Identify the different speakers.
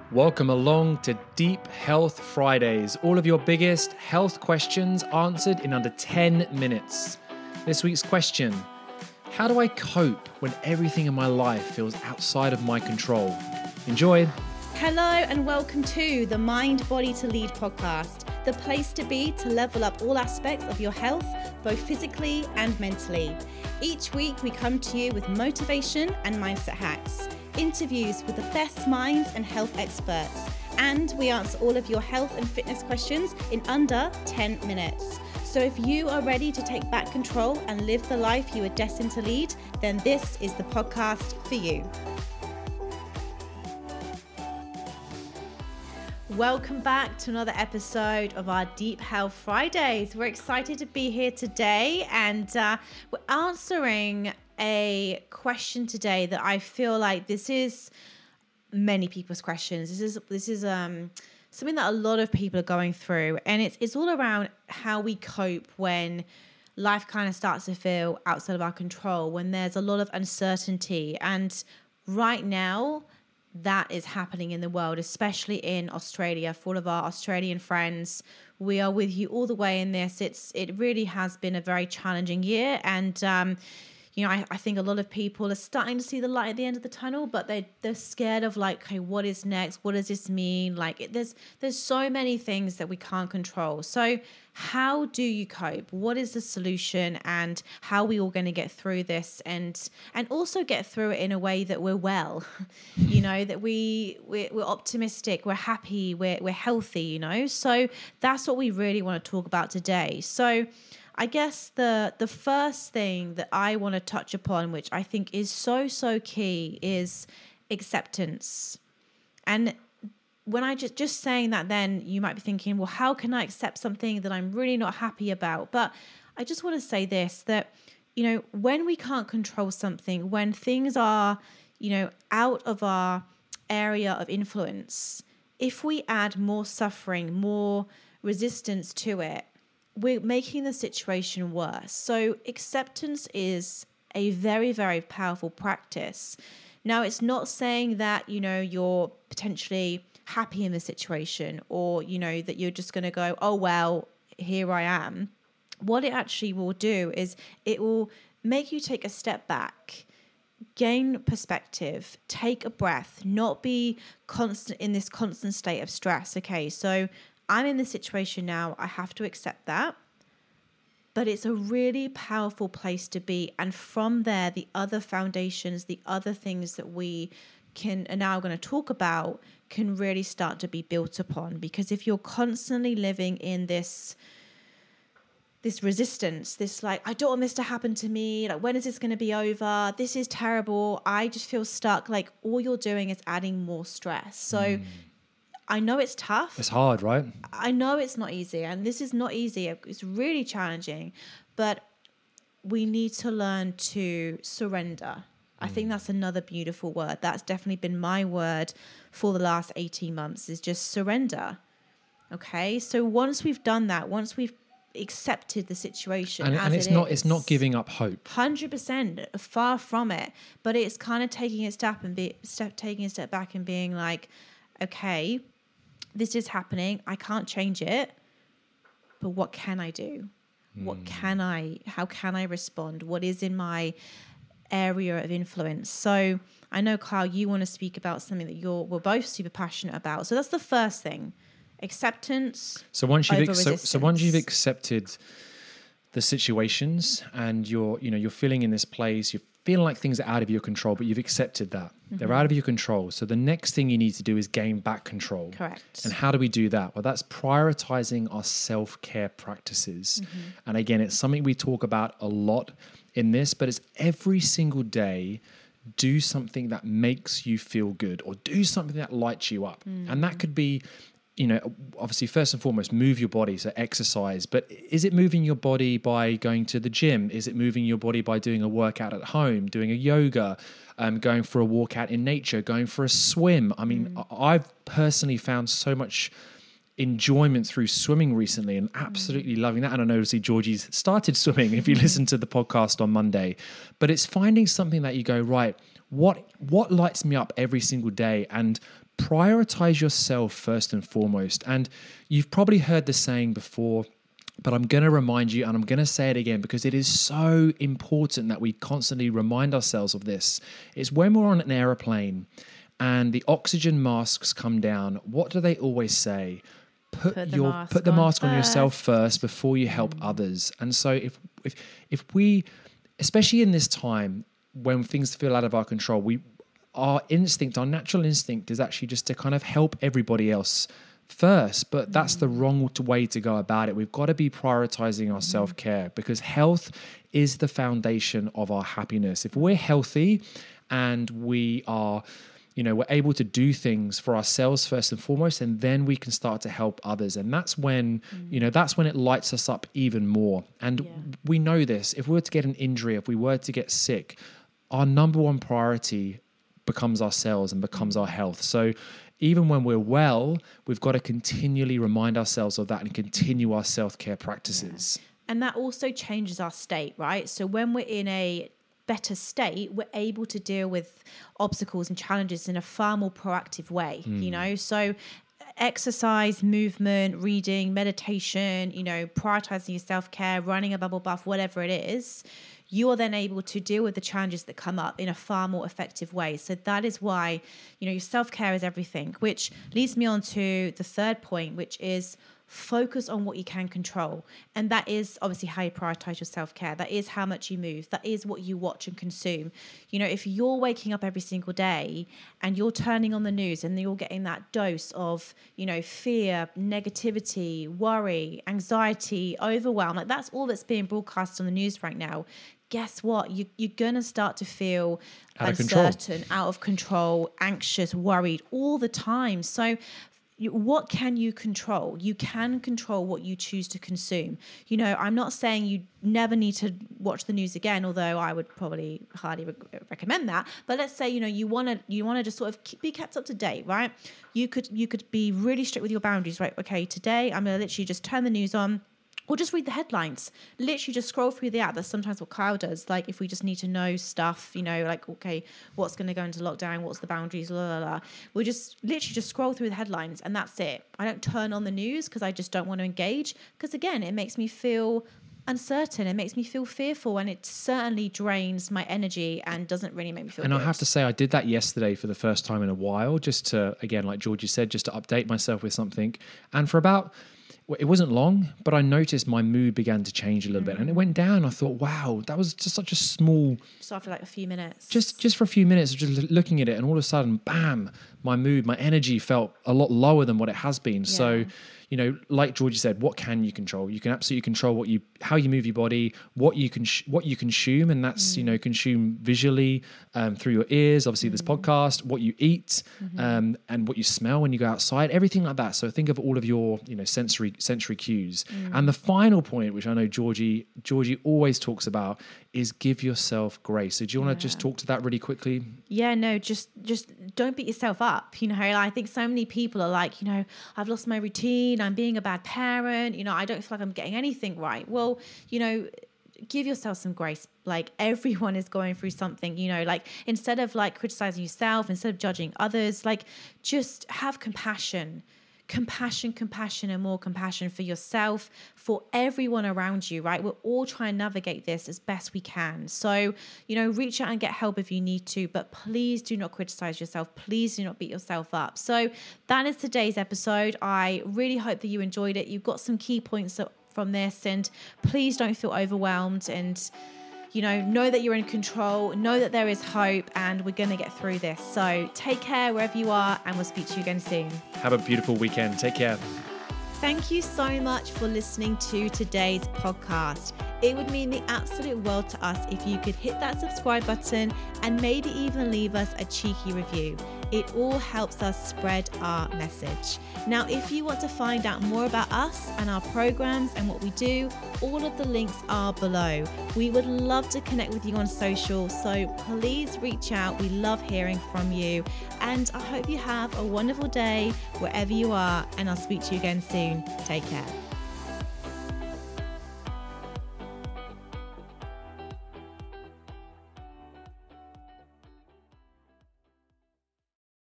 Speaker 1: Welcome along to Deep Health Fridays. All of your biggest health questions answered in under 10 minutes. This week's question: how do I cope when everything in my life feels outside of my control? Enjoy.
Speaker 2: Hello and welcome to the Mind Body to Lead podcast, the place to be to level up all aspects of your health, both physically and mentally. Each week we come to you with motivation and mindset hacks, interviews with the best minds and health experts, and we answer all of your health and fitness questions in under 10 minutes. So if you are ready to take back control and live the life you are destined to lead, then this is the podcast for you. Welcome back to another episode of our Deep Health Fridays. We're excited to be here today, and we're answering a question today that I feel like this is many people's questions. This is something that a lot of people are going through, and it's all around how we cope when life kind of starts to feel outside of our control, when there's a lot of uncertainty. And right now, that is happening in the world, especially in Australia. For all of our Australian friends, we are with you all the way in this. It really has been a very challenging year, and I think a lot of people are starting to see the light at the end of the tunnel, but they're scared of like, okay, what is next? What does this mean? Like, there's so many things that we can't control. So how do you cope? What is the solution, and how are we all going to get through this and also get through it in a way that we're well, that we're optimistic, we're happy, we're healthy, So that's what we really want to talk about today. So I guess the first thing that I want to touch upon, which I think is so key, is acceptance. And when I just saying that, then you might be thinking, well, how can I accept something that I'm really not happy about? But I just want to say this, that, when we can't control something, when things are, out of our area of influence, if we add more suffering, more resistance to it, we're making the situation worse. So acceptance is a very, very powerful practice. Now, it's not saying that, you're potentially happy in the situation, or, that you're just going to go, oh, well, here I am. What it actually will do is it will make you take a step back, gain perspective, take a breath, not be constant in this constant state of stress. Okay, so I'm in this situation now. I have to accept that. But it's a really powerful place to be. And from there, the other foundations, the other things that we are now going to talk about can really start to be built upon. Because if you're constantly living in this resistance, this like, I don't want this to happen to me, like, when is this going to be over? This is terrible. I just feel stuck. Like, all you're doing is adding more stress. So I know it's tough.
Speaker 1: It's hard, right?
Speaker 2: I know it's not easy, and this is not easy. It's really challenging, but we need to learn to surrender. I think that's another beautiful word. That's definitely been my word for the last 18 months, is just surrender. Okay? So once we've done that, once we've accepted the situation
Speaker 1: and it's not giving up hope.
Speaker 2: 100%, far from it. But it's kind of taking a step back and being like, okay, this is happening. I can't change it, but what can I do? How can I respond? What is in my area of influence? So I know, Kyle, you want to speak about something that we're both super passionate about. So that's the first thing, acceptance.
Speaker 1: So once you've accepted the situations, and you're feeling in this place, you're feeling like things are out of your control, but you've accepted that. They're out of your control. So the next thing you need to do is gain back control.
Speaker 2: Correct.
Speaker 1: And how do we do that? Well, that's prioritizing our self-care practices. And again, it's something we talk about a lot in this, but it's every single day, do something that makes you feel good, or do something that lights you up. And that could be, obviously, first and foremost, move your body, so exercise. But is it moving your body by going to the gym? Is it moving your body by doing a workout at home, doing a yoga, going for a walk out in nature, going for a swim? I mean, I've personally found so much enjoyment through swimming recently, and absolutely loving that. And I know, obviously, Georgie's started swimming if you listen to the podcast on Monday. But it's finding something that you go, right, what lights me up every single day, and prioritize yourself first and foremost. And you've probably heard the saying before, but I'm going to remind you, and I'm going to say it again because it is so important that we constantly remind ourselves of this. It's when we're on an airplane and the oxygen masks come down, what do they always say? Put the mask on yourself first before you help others. And so if we, especially in this time when things feel out of our control, our natural instinct is actually just to kind of help everybody else first, but that's the wrong way to go about it. We've got to be prioritizing our self-care, because health is the foundation of our happiness. If we're healthy and we are, we're able to do things for ourselves first and foremost, and then we can start to help others. And that's when, that's when it lights us up even more. And we know this, if we were to get an injury, if we were to get sick, our number one priority becomes ourselves and becomes our health. So even when we're well, we've got to continually remind ourselves of that and continue our self-care practices.
Speaker 2: Yeah. And that also changes our state, right? So when we're in a better state, we're able to deal with obstacles and challenges in a far more proactive way, So exercise, movement, reading, meditation, prioritizing your self-care, running a bubble bath, whatever it is, you are then able to deal with the challenges that come up in a far more effective way. So that is why, your self-care is everything, which leads me on to the third point, which is focus on what you can control. And that is obviously how you prioritize your self-care. That is how much you move. That is what you watch and consume. If you're waking up every single day and you're turning on the news and you're getting that dose of, fear, negativity, worry, anxiety, overwhelm, like that's all that's being broadcast on the news right now. Guess what? You're going to start to feel uncertain, out of control, anxious, worried all the time. So what can you control? You can control what you choose to consume. I'm not saying you never need to watch the news again, although I would probably hardly recommend that. But let's say, you want to just sort of be kept up to date, right? You could be really strict with your boundaries, right? Okay, today I'm going to literally just turn the news on. Or just read the headlines. Literally just scroll through the app. That's sometimes what Kyle does. Like if we just need to know stuff, like, okay, what's going to go into lockdown? What's the boundaries? We'll just literally just scroll through the headlines and that's it. I don't turn on the news because I just don't want to engage. Because again, it makes me feel uncertain. It makes me feel fearful, and it certainly drains my energy and doesn't really make me feel good.
Speaker 1: I have to say, I did that yesterday for the first time in a while, just to, again, like Georgie said, just to update myself with something. And for about... it wasn't long, but I noticed my mood began to change a little bit, and it went down. I thought, wow, that was just such a small...
Speaker 2: Just after like a few minutes.
Speaker 1: Just for a few minutes, just looking at it, and all of a sudden, bam, my mood, my energy felt a lot lower than what it has been. Yeah. So, like Georgie said, what can you control? You can absolutely control how you move your body, what you consume, and that's consume visually through your ears. Obviously, this podcast, what you eat, and what you smell when you go outside, everything like that. So think of all of your sensory cues. And the final point, which I know Georgie always talks about, is give yourself grace. So do you want to just talk to that really quickly?
Speaker 2: Yeah, no, just don't beat yourself up. I think so many people are like, I've lost my routine. I'm being a bad parent. I don't feel like I'm getting anything right. Well, give yourself some grace. Like everyone is going through something, like instead of like criticizing yourself, instead of judging others, like just have compassion, and more compassion for yourself, for everyone around you, right? We're all trying to navigate this as best we can. So, reach out and get help if you need to, but please do not criticize yourself. Please do not beat yourself up. So that is today's episode. I really hope that you enjoyed it. You've got some key points from this, and please don't feel overwhelmed, and know that you're in control, know that there is hope, and we're going to get through this. So take care wherever you are, and we'll speak to you again soon.
Speaker 1: Have a beautiful weekend. Take care.
Speaker 2: Thank you so much for listening to today's podcast. It would mean the absolute world to us if you could hit that subscribe button and maybe even leave us a cheeky review. It all helps us spread our message. Now, if you want to find out more about us and our programs and what we do, all of the links are below. We would love to connect with you on social, so please reach out. We love hearing from you. And I hope you have a wonderful day wherever you are, and I'll speak to you again soon. Take care.